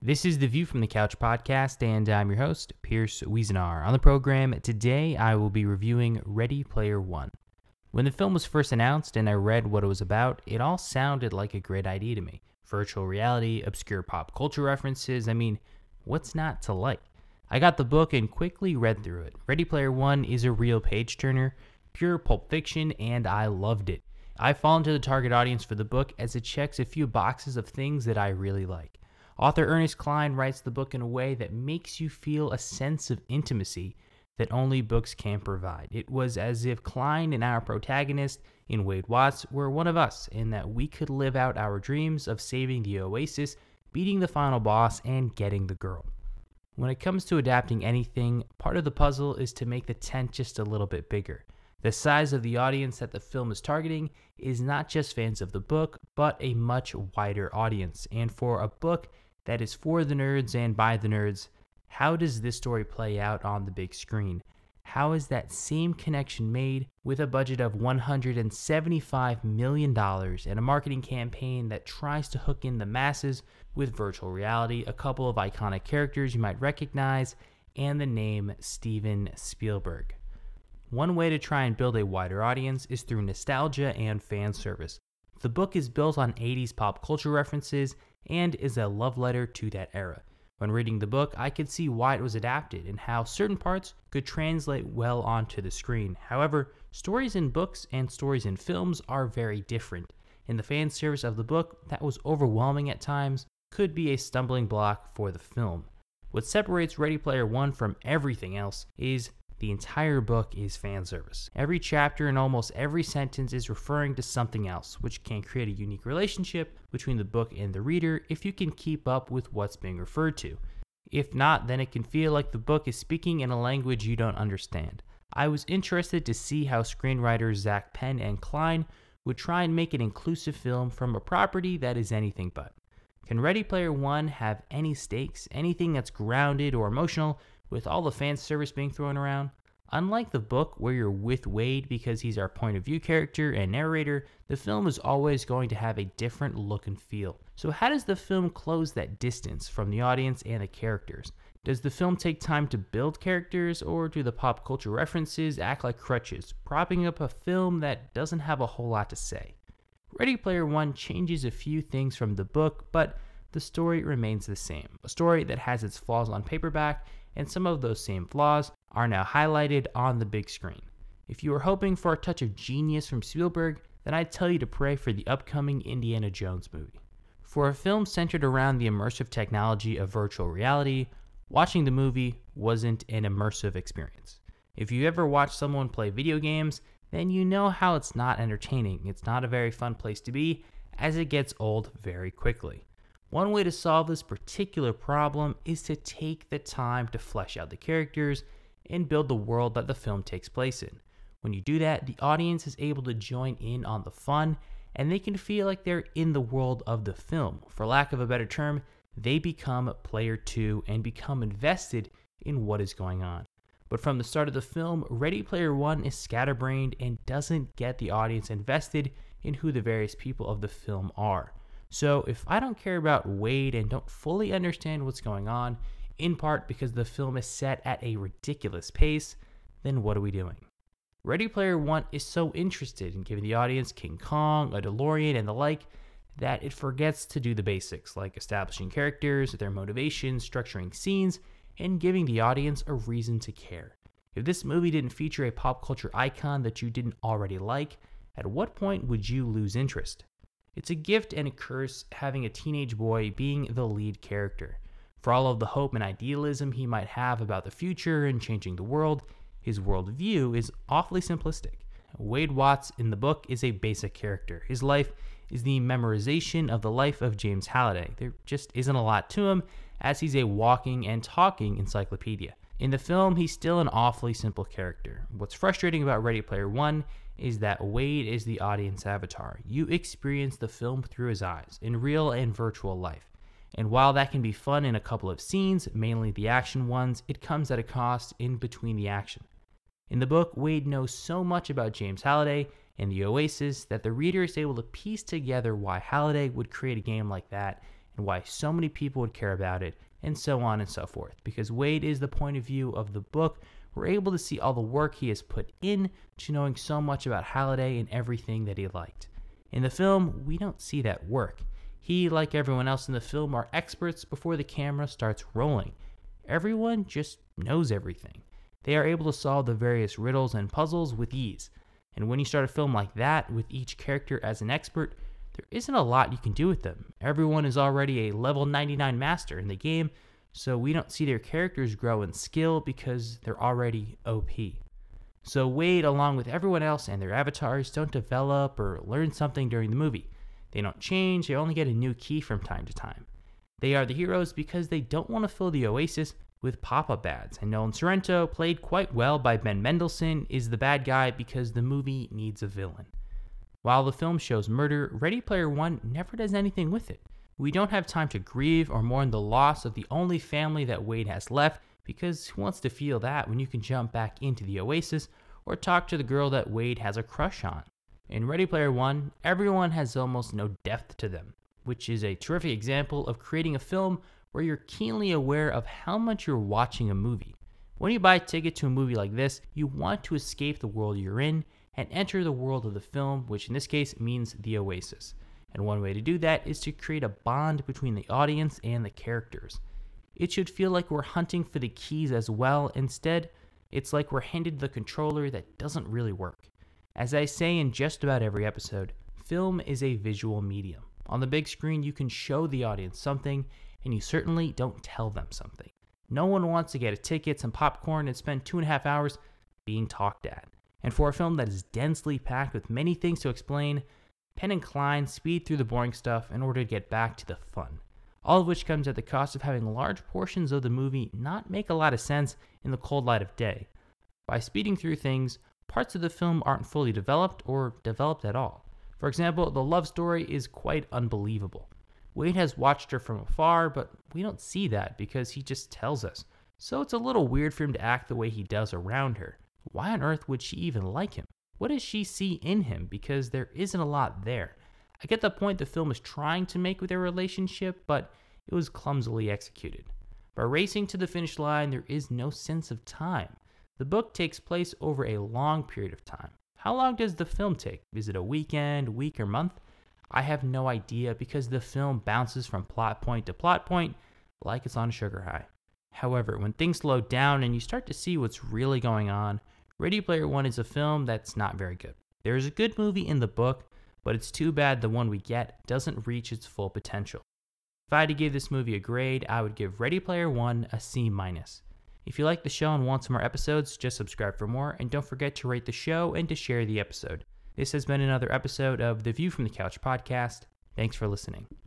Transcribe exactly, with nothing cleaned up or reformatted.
This is the View from the Couch podcast, and I'm your host, Pierce Wiesenar. On the program today, I will be reviewing Ready Player One. When the film was first announced and I read what it was about, it all sounded like a great idea to me. Virtual reality, obscure pop culture references, I mean, what's not to like? I got the book and quickly read through it. Ready Player One is a real page-turner, pure pulp fiction, and I loved it. I fall into the target audience for the book as it checks a few boxes of things that I really like. Author Ernest Cline writes the book in a way that makes you feel a sense of intimacy that only books can provide. It was as if Cline and our protagonist in Wade Watts were one of us, in that we could live out our dreams of saving the Oasis, beating the final boss, and getting the girl. When it comes to adapting anything, part of the puzzle is to make the tent just a little bit bigger. The size of the audience that the film is targeting is not just fans of the book, but a much wider audience. And for a book that is for the nerds and by the nerds, how does this story play out on the big screen? How is that same connection made with a budget of one hundred seventy-five million dollars and a marketing campaign that tries to hook in the masses with virtual reality, a couple of iconic characters you might recognize, and the name Steven Spielberg? One way to try and build a wider audience is through nostalgia and fan service. The book is built on eighties pop culture references and is a love letter to that era. When reading the book, I could see why it was adapted and how certain parts could translate well onto the screen. However, stories in books and stories in films are very different. In the fan service of the book, that was overwhelming at times, could be a stumbling block for the film. What separates Ready Player One from everything else is the entire book is fan service. Every chapter and almost every sentence is referring to something else, which can create a unique relationship between the book and the reader if you can keep up with what's being referred to. If not, then it can feel like the book is speaking in a language you don't understand. I was interested to see how screenwriters Zach Penn and Cline would try and make an inclusive film from a property that is anything but. Can Ready Player One have any stakes, anything that's grounded or emotional, with all the fan service being thrown around? Unlike the book, where you're with Wade because he's our point of view character and narrator, the film is always going to have a different look and feel. So how does the film close that distance from the audience and the characters? Does the film take time to build characters, or do the pop culture references act like crutches, propping up a film that doesn't have a whole lot to say? Ready Player One changes a few things from the book, but the story remains the same. A story that has its flaws on paperback, and some of those same flaws are now highlighted on the big screen. If you are hoping for a touch of genius from Spielberg, then I'd tell you to pray for the upcoming Indiana Jones movie. For a film centered around the immersive technology of virtual reality, watching the movie wasn't an immersive experience. If you ever watch someone play video games, then you know how it's not entertaining. It's not a very fun place to be, as it gets old very quickly. One way to solve this particular problem is to take the time to flesh out the characters and build the world that the film takes place in. When you do that, the audience is able to join in on the fun, and they can feel like they're in the world of the film. For lack of a better term, they become player two and become invested in what is going on. But from the start of the film, Ready Player One is scatterbrained and doesn't get the audience invested in who the various people of the film are. So if I don't care about Wade and don't fully understand what's going on, in part because the film is set at a ridiculous pace, then what are we doing? Ready Player One is so interested in giving the audience King Kong, a DeLorean, and the like, that it forgets to do the basics, like establishing characters, their motivations, structuring scenes, and giving the audience a reason to care. If this movie didn't feature a pop culture icon that you didn't already like, at what point would you lose interest? It's a gift and a curse having a teenage boy being the lead character. For all of the hope and idealism he might have about the future and changing the world, his worldview is awfully simplistic. Wade Watts in the book is a basic character. His life is the memorization of the life of James Halliday. There just isn't a lot to him, as he's a walking and talking encyclopedia. In the film, he's still an awfully simple character. What's frustrating about Ready Player One is that Wade is the audience avatar. You experience the film through his eyes, in real and virtual life. And while that can be fun in a couple of scenes, mainly the action ones, it comes at a cost in between the action. In the book, Wade knows so much about James Halliday and the Oasis that the reader is able to piece together why Halliday would create a game like that and why so many people would care about it, and so on and so forth. Because Wade is the point of view of the book, we're able to see all the work he has put in to knowing so much about Halliday and everything that he liked. In the film, we don't see that work. He, like everyone else in the film, are experts before the camera starts rolling. Everyone just knows everything. They are able to solve the various riddles and puzzles with ease. And when you start a film like that, with each character as an expert, there isn't a lot you can do with them. Everyone is already a level ninety-nine master in the game, so we don't see their characters grow in skill because they're already O P. So Wade, along with everyone else and their avatars, don't develop or learn something during the movie. They don't change, they only get a new key from time to time. They are the heroes because they don't want to fill the Oasis with pop-up ads, and Nolan Sorrento, played quite well by Ben Mendelsohn, is the bad guy because the movie needs a villain. While the film shows murder, Ready Player One never does anything with it. We don't have time to grieve or mourn the loss of the only family that Wade has left, because who wants to feel that when you can jump back into the Oasis or talk to the girl that Wade has a crush on? In Ready Player One, everyone has almost no depth to them, which is a terrific example of creating a film where you're keenly aware of how much you're watching a movie. When you buy a ticket to a movie like this, you want to escape the world you're in and enter the world of the film, which in this case means the Oasis. And one way to do that is to create a bond between the audience and the characters. It should feel like we're hunting for the keys as well. Instead, it's like we're handed the controller that doesn't really work. As I say in just about every episode, film is a visual medium. On the big screen, you can show the audience something, and you certainly don't tell them something. No one wants to get a ticket, some popcorn, and spend two and a half hours being talked at. And for a film that is densely packed with many things to explain, Penn and Kline speed through the boring stuff in order to get back to the fun. All of which comes at the cost of having large portions of the movie not make a lot of sense in the cold light of day. By speeding through things, parts of the film aren't fully developed or developed at all. For example, the love story is quite unbelievable. Wade has watched her from afar, but we don't see that because he just tells us. So it's a little weird for him to act the way he does around her. Why on earth would she even like him? What does she see in him? Because there isn't a lot there. I get the point the film is trying to make with their relationship, but it was clumsily executed. By racing to the finish line, there is no sense of time. The book takes place over a long period of time. How long does the film take? Is it a weekend, week, or month? I have no idea because the film bounces from plot point to plot point like it's on a sugar high. However, when things slow down and you start to see what's really going on, Ready Player One is a film that's not very good. There is a good movie in the book, but it's too bad the one we get doesn't reach its full potential. If I had to give this movie a grade, I would give Ready Player One a C minus. If you like the show and want some more episodes, just subscribe for more, and don't forget to rate the show and to share the episode. This has been another episode of the View from the Couch podcast. Thanks for listening.